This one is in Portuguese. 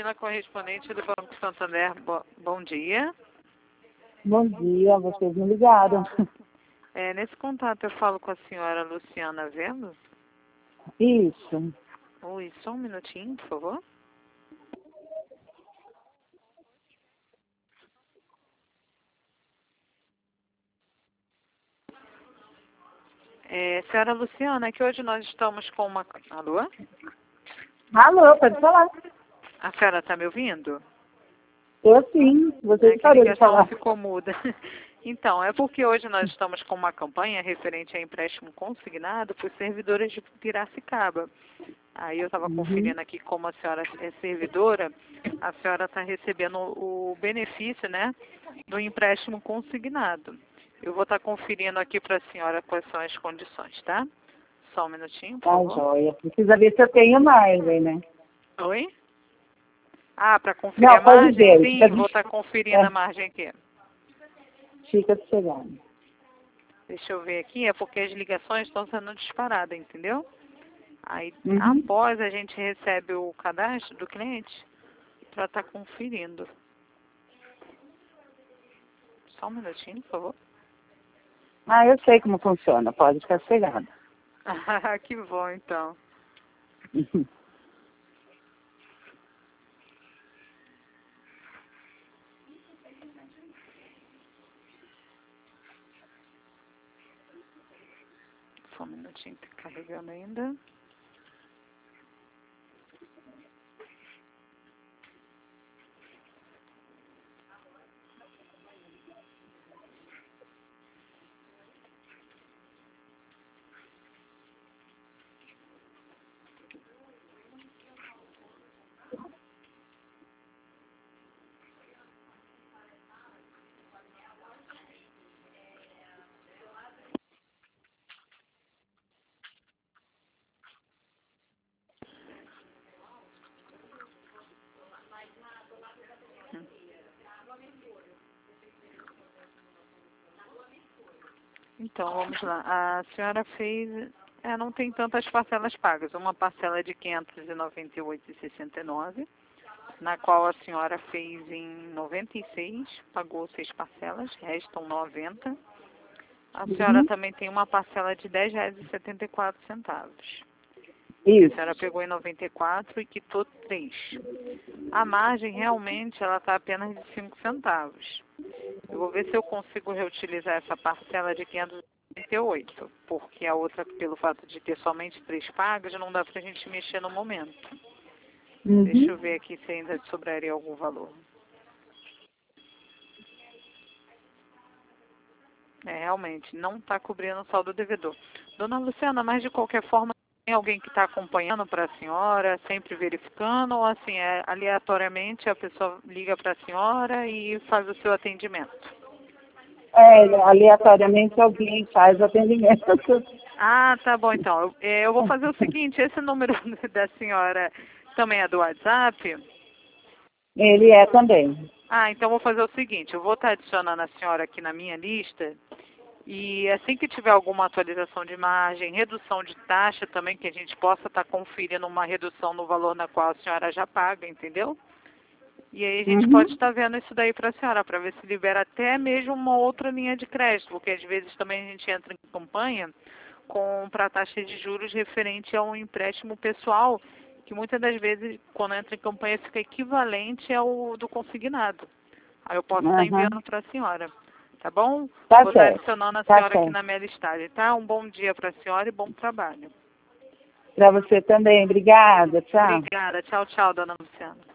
Camila, correspondente do Banco Santander. Bom dia. Bom dia, vocês me ligaram. Nesse contato eu falo com a senhora Luciana Vemos. Isso. Oi, só um minutinho, por favor. Senhora Luciana, que hoje nós estamos com uma... Alô? Alô, pode falar. A senhora está me ouvindo? Eu sim, você parou de falar. Ficou muda. Então, é porque hoje nós estamos com uma campanha referente a empréstimo consignado por servidores de Piracicaba. Aí eu estava conferindo aqui como a senhora é servidora, a senhora está recebendo o benefício, né, do empréstimo consignado. Eu vou estar conferindo aqui para a senhora quais são as condições, tá? Só um minutinho, por favor. Tá, joia. Precisa ver se eu tenho margem, né? Oi? Ah, para conferir a margem? Ver. Sim, vou estar conferindo a margem aqui. Fica sossegado. Deixa eu ver aqui, é porque as ligações estão sendo disparadas, entendeu? Aí, após a gente recebe o cadastro do cliente para estar conferindo. Só um minutinho, por favor. Ah, eu sei como funciona, pode ficar sossegado. Ah, que bom, então. Só um minutinho, tá carregando ainda. Então, vamos lá. A senhora fez... não tem tantas parcelas pagas. Uma parcela de R$ 598,69, na qual a senhora fez em 96, pagou 6 parcelas, restam 90. A senhora também tem uma parcela de R$ 10,74. Isso. A senhora pegou em 94 e quitou 3. A margem realmente ela está apenas de 5 centavos. Eu vou ver se eu consigo reutilizar essa parcela de 598, porque a outra, pelo fato de ter somente 3 pagas, não dá para a gente mexer no momento. Deixa eu ver aqui se ainda sobraria algum valor. Realmente, não está cobrindo o saldo devedor. Dona Luciana, mas de qualquer forma, tem alguém que está acompanhando para a senhora, sempre verificando, ou assim, aleatoriamente a pessoa liga para a senhora e faz o seu atendimento? Aleatoriamente alguém faz o atendimento. Ah, tá bom então. Eu vou fazer o seguinte, esse número da senhora também é do WhatsApp? Ele é também. Ah, então vou fazer o seguinte, eu vou estar adicionando a senhora aqui na minha lista e assim que tiver alguma atualização de margem, redução de taxa também, que a gente possa estar conferindo uma redução no valor na qual a senhora já paga, entendeu? E aí a gente pode estar vendo isso daí para a senhora, para ver se libera até mesmo uma outra linha de crédito, porque às vezes também a gente entra em campanha para taxa de juros referente a um empréstimo pessoal, que muitas das vezes, quando entra em campanha, fica equivalente ao do consignado. Aí eu posso estar enviando para a senhora, tá bom? Vou estar adicionando a senhora aqui na minha listagem, tá? Um bom dia para a senhora e bom trabalho. Para você também, obrigada, tchau. Obrigada, tchau, tchau, dona Luciana.